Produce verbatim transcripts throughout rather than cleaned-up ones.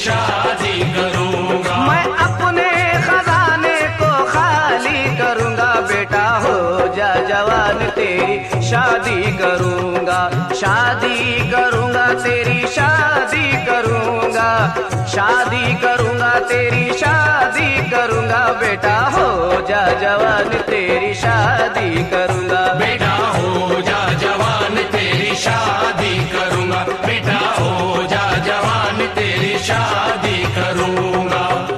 शादी करूंगा। मैं अपने खजाने को खाली करूंगा बेटा, हो जा जवान तेरी शादी करूंगा। शादी करूंगा तेरी शादी करूंगा, शादी करूंगा तेरी शादी करूंगा बेटा, हो जा जवान तेरी शादी करूंगा। बेटा हो जा जवान तेरी शादी करूंगा, बेटा हो जा जवान तेरी शादी करूंगा।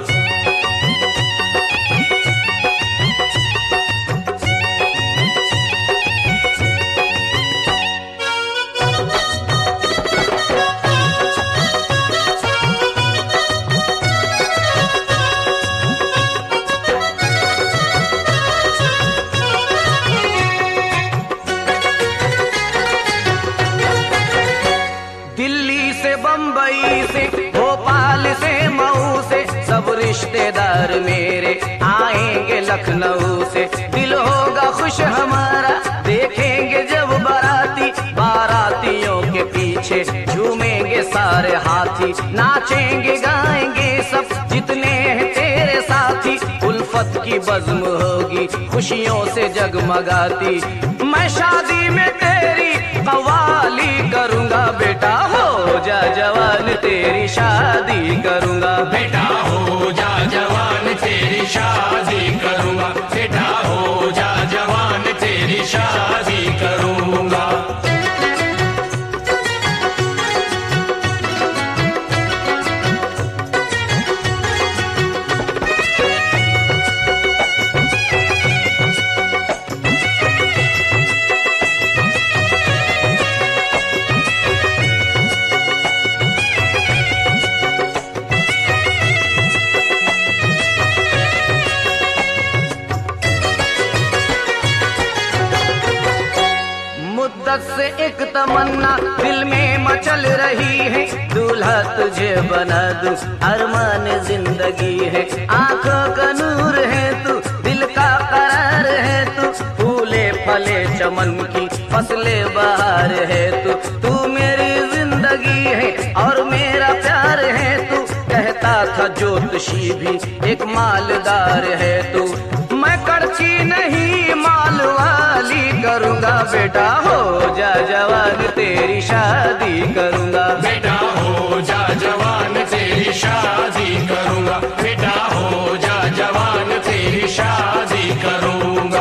दिल्ली से बम्बई से भोपाल से मऊ से सब रिश्तेदार मेरे आएंगे लखनऊ से। दिल होगा खुश हमारा देखेंगे जब बाराती, बारातियों के पीछे झूमेंगे सारे हाथी। नाचेंगे गाएंगे सब जितने हैं तेरे साथी, उल्फत की बज़्म होगी खुशियों से जगमगाती। मैं शादी में तेरी कव्वाली करूंगा बेटा, हो जा जवान तेरी शादी करूंगा। बेटा हो जा जवान तेरी शादी करूंगा, बेटा हो जा जवान तेरी शादी करूंगा। मुद्दत से एक तमन्ना दिल में मचल रही है, दूल्हा तुझे बना दूं अरमान जिंदगी है। आंखों का नूर है तू, दिल का करार है तू, फूले फले चमन की फसले बहार है तू। तू मेरी जिंदगी है और मेरा प्यार है तू, कहता था ज्योतिषी भी एक मालदार है तू। मैं कड़ची नहीं माल वाली करूंगा बेटा, हो जा जवान तेरी शादी करूंगा। बेटा हो जा जवान तेरी शादी करूंगा, बेटा हो जा जवान तेरी शादी करूंगा।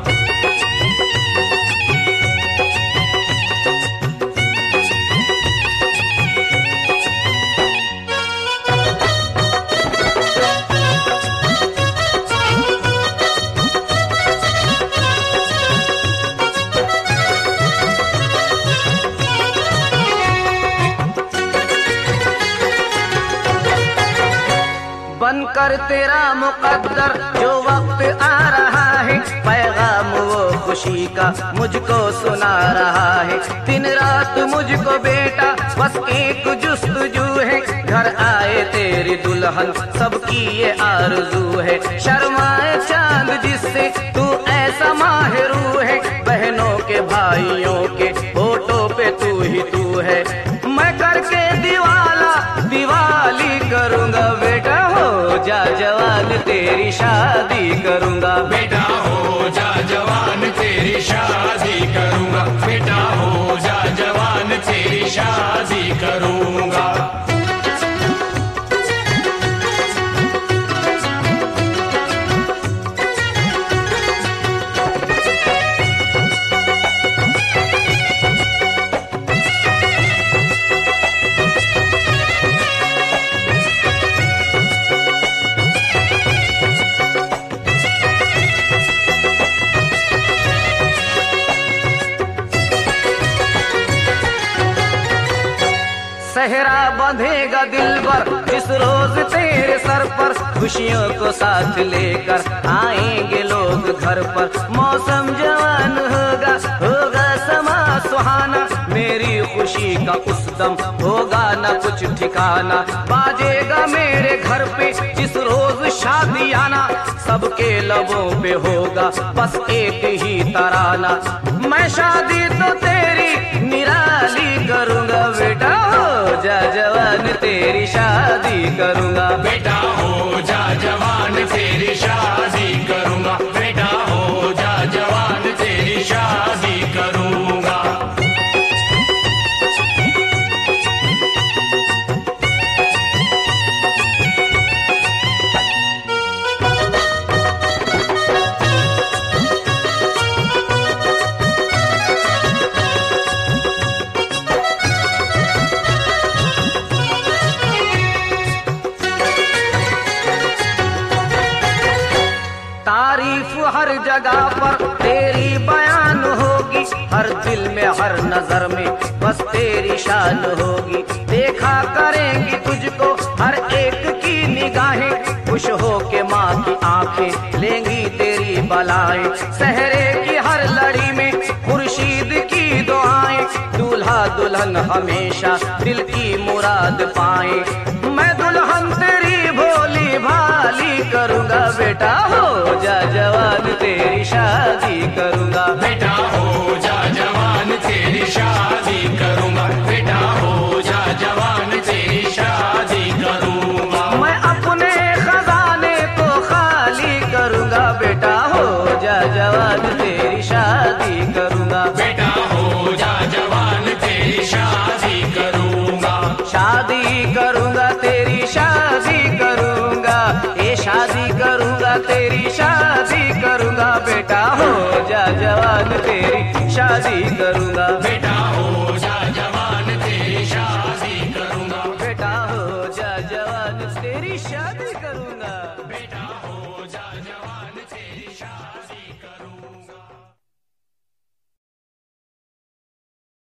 बनकर तेरा मुकद्दर जो वक्त आ रहा है, पैगाम वो खुशी का मुझको सुना रहा है। दिन रात मुझको बेटा बस एक जुस्तजू है, घर आए तेरी दुल्हन सबकी ये आरज़ू है। शर्माए चांद जिससे तू ऐसा माहिरू है, बहनों के भाइयों के होठों पे तू ही तू है। मैं करके दीवाला दिवाली करूंगा बेटा, हो जा जवान तेरी शादी करूंगा। बेटा हो जा जवान तेरी शादी करूंगा, बेटा हो जा जवान तेरी शादी करूंगा। सहरा बंधेगा दिल पर इस रोज तेरे सर पर, खुशियों को साथ लेकर आएंगे लोग घर पर। मौसम जवान होगा होगा समा सुहाना, मेरी खुशी का उस दम होगा न कुछ ठिकाना। बाजेगा मेरे घर पे जिस रोज शादियाना, सबके लबों पे होगा बस एक ही तराना। मैं शादी तो तेरी निराली करूंगा बेटा, जा जवान तेरी शादी करूंगा। बेटा हो जा जवान तेरी शादी करूंगा, बेटा हो जा जवान तेरी शादी करूंगा। तारीफ हर जगह पर तेरी बयान होगी, हर दिल में हर नजर में बस तेरी शान होगी। देखा करेंगी तुझको हर एक की निगाहें, खुश हो के माँ की आंखें लेंगी तेरी बलाएं। सहरे की हर लड़ी में खुर्शीद की दुआएं, दूल्हा दुल्हन हमेशा दिल की मुराद पाए। मैं दुल्हन तेरी भोली भाली करूंगा, बेटा हो जा जवान तेरी शादी करूंगा। बेटा हो जा जवान तेरी शादी करूंगा, बेटा हो जा जवान तेरी शादी करूंगा। मैं अपने खजाने को खाली करूंगा, बेटा हो जा जवान तेरी शादी करूंगा। बेटा हो जा जवान तेरी शादी करूंगा। शादी करूंगा तेरी शादी करूंगा, ये शादी करूंगा तेरी शादी करूंगा। बेटा हो जा जवान तेरी शादी करूंगा। बेटा हो जा जवान तेरी शादी करूंगा। बेटा हो जा जवान तेरी शादी करूंगा। बेटा